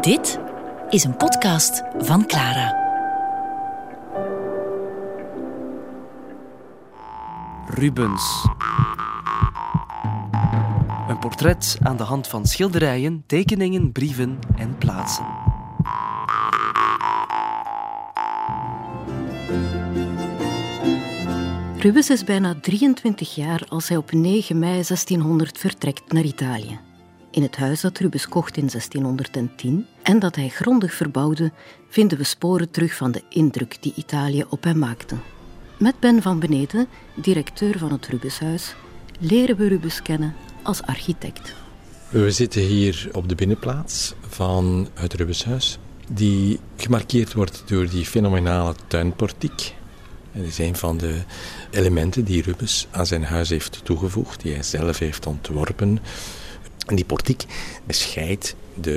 Dit is een podcast van Clara. Rubens. Een portret aan de hand van schilderijen, tekeningen, brieven en plaatsen. Rubens is bijna 23 jaar als hij op 9 mei 1600 vertrekt naar Italië. In het huis dat Rubens kocht in 1610 en dat hij grondig verbouwde, vinden we sporen terug van de indruk die Italië op hem maakte. Met Ben van Beneden, directeur van het Rubenshuis, leren we Rubens kennen als architect. We zitten hier op de binnenplaats van het Rubenshuis, die gemarkeerd wordt door die fenomenale tuinportiek. Dat is een van de elementen die Rubens aan zijn huis heeft toegevoegd, die hij zelf heeft ontworpen. En die portiek bescheidt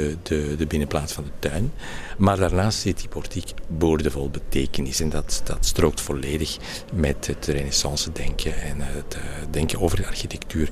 de binnenplaats van de tuin. Maar daarnaast zit die portiek boordevol betekenis. En dat strookt volledig met het renaissance-denken en het denken over de architectuur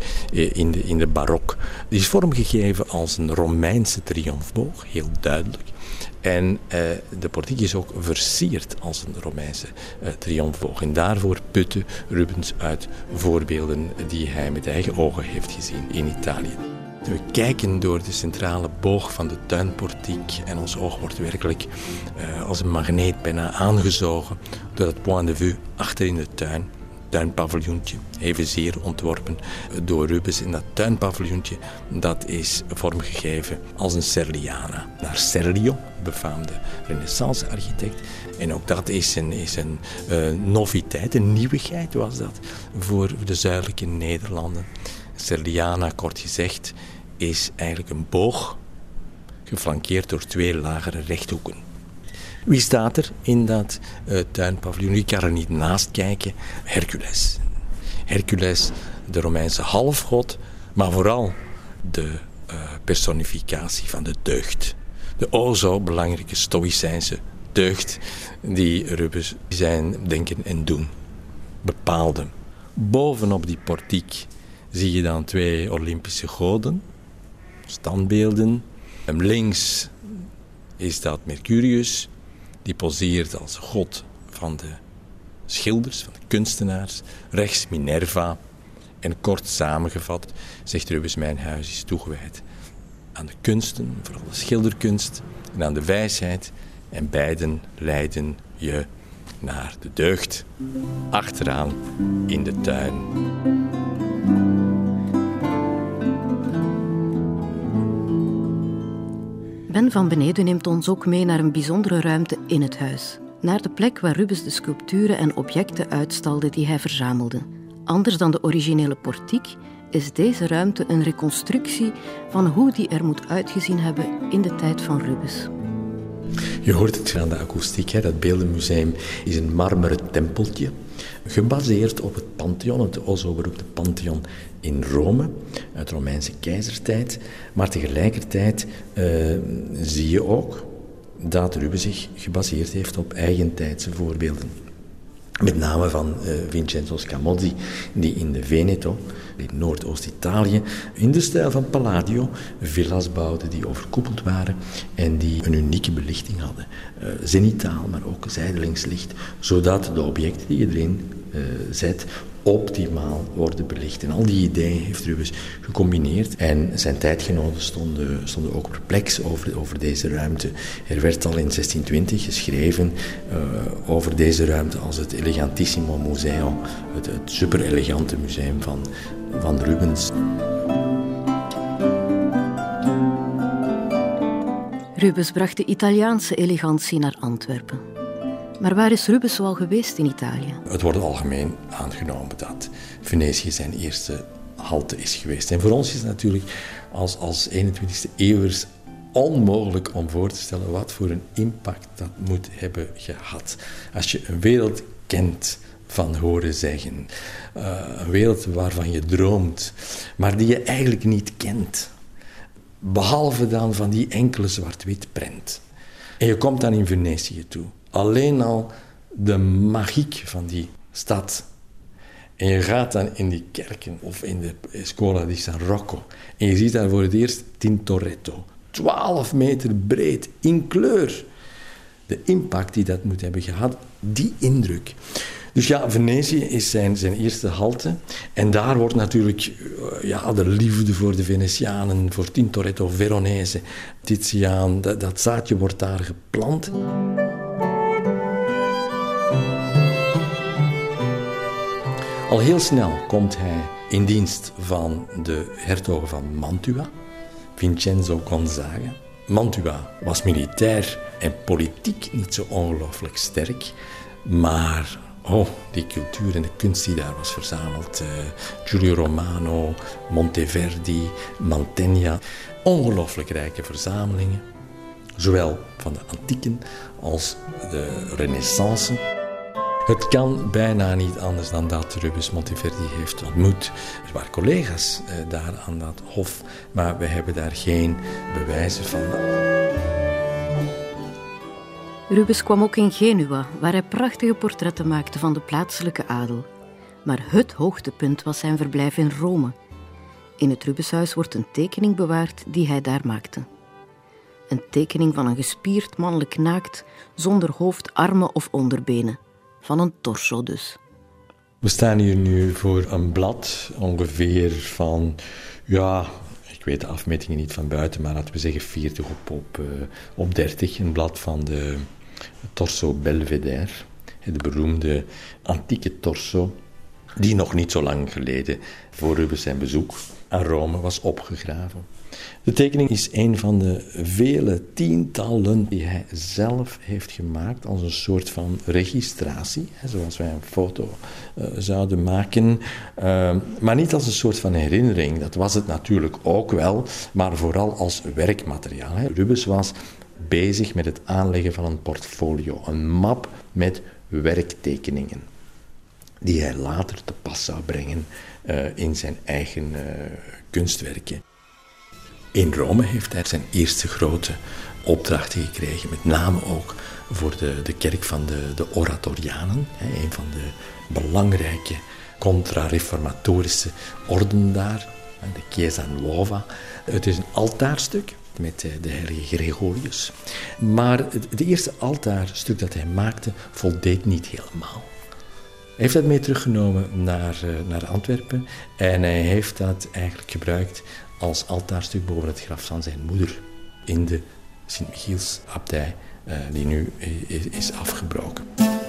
in de barok. Die is vormgegeven als een Romeinse triomfboog, heel duidelijk. En de portiek is ook versierd als een Romeinse triomfboog. En daarvoor putte Rubens uit voorbeelden die hij met eigen ogen heeft gezien in Italië. We kijken door de centrale boog van de tuinportiek en ons oog wordt werkelijk als een magneet bijna aangezogen door het point de vue achter in de tuin. Tuinpaviljoentje, evenzeer ontworpen door Rubens. En dat tuinpaviljoentje, dat is vormgegeven als een Serliana. Naar Serlio, befaamde renaissance-architect. En ook dat is een noviteit, een nieuwigheid was dat voor de zuidelijke Nederlanden. Serliana, kort gezegd, is eigenlijk een boog, geflankeerd door 2 lagere rechthoeken. Wie staat er in dat tuinpaviljoen? Wie kan er niet naast kijken? Hercules. Hercules, de Romeinse halfgod, maar vooral de personificatie van de deugd. De o zo belangrijke stoïcijnse deugd die Rubens zijn denken en doen bepaalde. Bovenop die portiek zie je dan 2 Olympische goden, standbeelden. Links is dat Mercurius, die poseert als god van de schilders, van de kunstenaars. Rechts Minerva. En kort samengevat zegt Rubens, mijn huis is toegewijd aan de kunsten, vooral de schilderkunst, en aan de wijsheid. En beiden leiden je naar de deugd, achteraan in de tuin. Ben van Beneden neemt ons ook mee naar een bijzondere ruimte in het huis. Naar de plek waar Rubens de sculpturen en objecten uitstalde die hij verzamelde. Anders dan de originele portiek is deze ruimte een reconstructie van hoe die er moet uitgezien hebben in de tijd van Rubens. Je hoort het aan de akoestiek, hè? Dat beeldenmuseum is een marmeren tempeltje, gebaseerd op het Pantheon, het zo beroemde Pantheon in Rome, uit de Romeinse keizertijd. Maar tegelijkertijd zie je ook dat Rubens zich gebaseerd heeft op eigentijdse voorbeelden. Met name van Vincenzo Scamozzi, die in de Veneto, in Noordoost-Italië, in de stijl van Palladio, villa's bouwde die overkoepeld waren en die een unieke belichting hadden. Zenitaal, maar ook zijdelings licht, zodat de objecten die je erin zet optimaal worden belicht. En al die ideeën heeft Rubens gecombineerd. En zijn tijdgenoten stonden ook perplex over deze ruimte. Er werd al in 1620 geschreven over deze ruimte als het Elegantissimo Museo, het super-elegante museum van Rubens. Rubens bracht de Italiaanse elegantie naar Antwerpen. Maar waar is Rubens zoal geweest in Italië? Het wordt algemeen aangenomen dat Venetië zijn eerste halte is geweest. En voor ons is het natuurlijk als 21e eeuwers onmogelijk om voor te stellen wat voor een impact dat moet hebben gehad. Als je een wereld kent van horen zeggen, een wereld waarvan je droomt, maar die je eigenlijk niet kent, behalve dan van die enkele zwart-wit prent. En je komt dan in Venetië toe. Alleen al de magiek van die stad. En je gaat dan in die kerken of in de Scuola di San Rocco. En je ziet daar voor het eerst Tintoretto. 12 meter breed, in kleur. De impact die dat moet hebben gehad, die indruk. Dus ja, Venetië is zijn eerste halte. En daar wordt natuurlijk de liefde voor de Venetianen, voor Tintoretto, Veronese, Titiaan, dat zaadje wordt daar geplant. Al heel snel komt hij in dienst van de hertogen van Mantua, Vincenzo Gonzaga. Mantua was militair en politiek niet zo ongelooflijk sterk, maar die cultuur en de kunst die daar was verzameld. Giulio Romano, Monteverdi, Mantegna. Ongelooflijk rijke verzamelingen. Zowel van de antieken als de renaissance. Het kan bijna niet anders dan dat Rubens Monteverdi heeft ontmoet. Er waren collega's daar aan dat hof, maar we hebben daar geen bewijzen van. Rubens kwam ook in Genua, waar hij prachtige portretten maakte van de plaatselijke adel. Maar het hoogtepunt was zijn verblijf in Rome. In het Rubenshuis wordt een tekening bewaard die hij daar maakte. Een tekening van een gespierd mannelijk naakt, zonder hoofd, armen of onderbenen. Van een torso dus. We staan hier nu voor een blad, ongeveer van, ik weet de afmetingen niet van buiten, maar laten we zeggen 40 op 30. Een blad van de torso Belvedere, de beroemde antieke torso, die nog niet zo lang geleden voor Rubens zijn bezoek aan Rome was opgegraven. De tekening is een van de vele tientallen die hij zelf heeft gemaakt als een soort van registratie, zoals wij een foto zouden maken, maar niet als een soort van herinnering. Dat was het natuurlijk ook wel, maar vooral als werkmateriaal. Rubens was bezig met het aanleggen van een portfolio, een map met werktekeningen, die hij later te pas zou brengen in zijn eigen kunstwerken. In Rome heeft hij zijn eerste grote opdrachten gekregen, met name ook voor de kerk van de Oratorianen, een van de belangrijke contra-reformatorische orden daar, de Chiesa Nuova. Het is een altaarstuk met de heilige Gregorius. Maar het eerste altaarstuk dat hij maakte voldeed niet helemaal. Hij heeft dat mee teruggenomen naar Antwerpen en hij heeft dat eigenlijk gebruikt als altaarstuk boven het graf van zijn moeder in de Sint-Michielsabdij, die nu is afgebroken.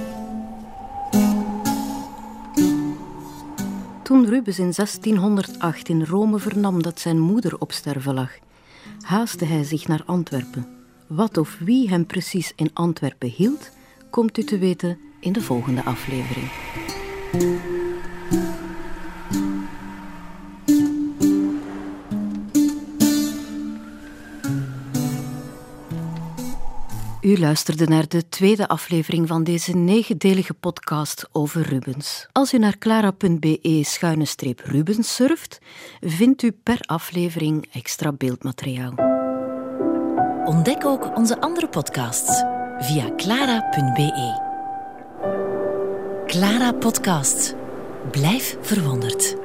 Toen Rubens in 1608 in Rome vernam dat zijn moeder op sterven lag, haastte hij zich naar Antwerpen. Wat of wie hem precies in Antwerpen hield, komt u te weten in de volgende aflevering. U luisterde naar de tweede aflevering van deze 9-delige podcast over Rubens. Als u naar clara.be/Rubens surft, vindt u per aflevering extra beeldmateriaal. Ontdek ook onze andere podcasts via clara.be. Clara Podcast. Blijf verwonderd.